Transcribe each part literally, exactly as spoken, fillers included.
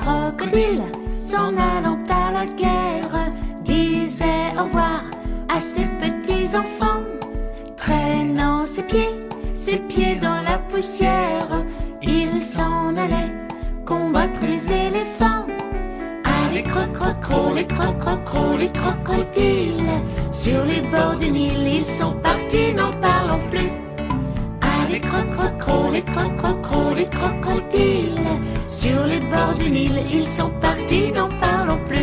crocodile, s'en allant à la guerre, disait au revoir à ses petits enfants, traînant ses pieds, ses pieds dans la poussière, il s'en allait combattre les éléphants. Ah, les crococros, les crococros, les crocodiles, sur les bords du Nil, ils sont partis, n'en parlons plus. Ah, les crococros, les crococros, les crocodiles, sur les bords du Nil, ils sont partis, n'en parlons plus.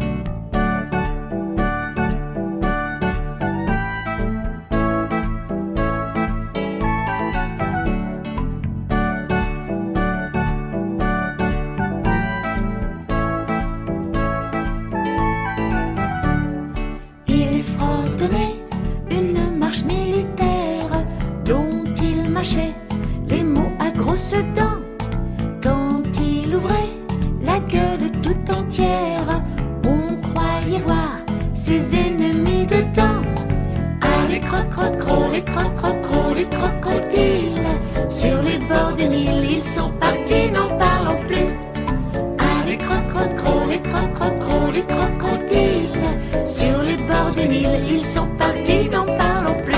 Les mots à grosses dents. Quand il ouvrait la gueule tout entière, on croyait voir ses ennemis dedans. Ah, les crococros, les crococros, les crocodiles, sur les bords du Nil, ils sont partis, n'en parlons plus. Ah, les crococros, les crococros, les crocodiles, sur les bords du Nil, ils sont partis, n'en parlons plus.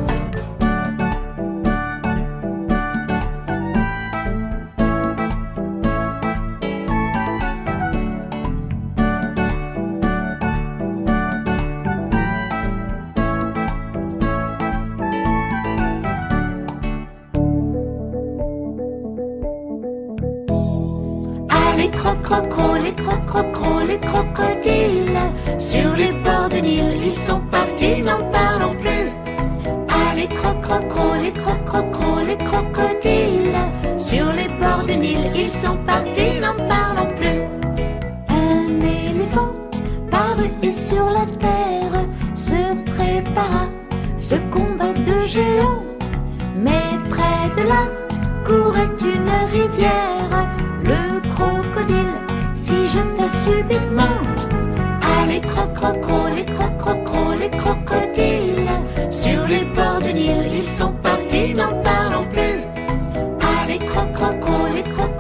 Les crococros, les crococros, les crocodiles, sur les bords du Nil, ils sont partis, n'en parlons plus. Ah, les crococros, les crococros, les crocodiles, sur les bords du Nil, ils sont partis, n'en parlons plus. Un éléphant parut et sur la terre se prépara ce combat de géants. Mais près de là courait une rivière. Le crocodile s'y jeta subitement. Ah, les crococros, les crococros, les crocodiles, sur les bords du Nil, ils sont partis, n'en parlons plus. Ah, les crococros, les crococros,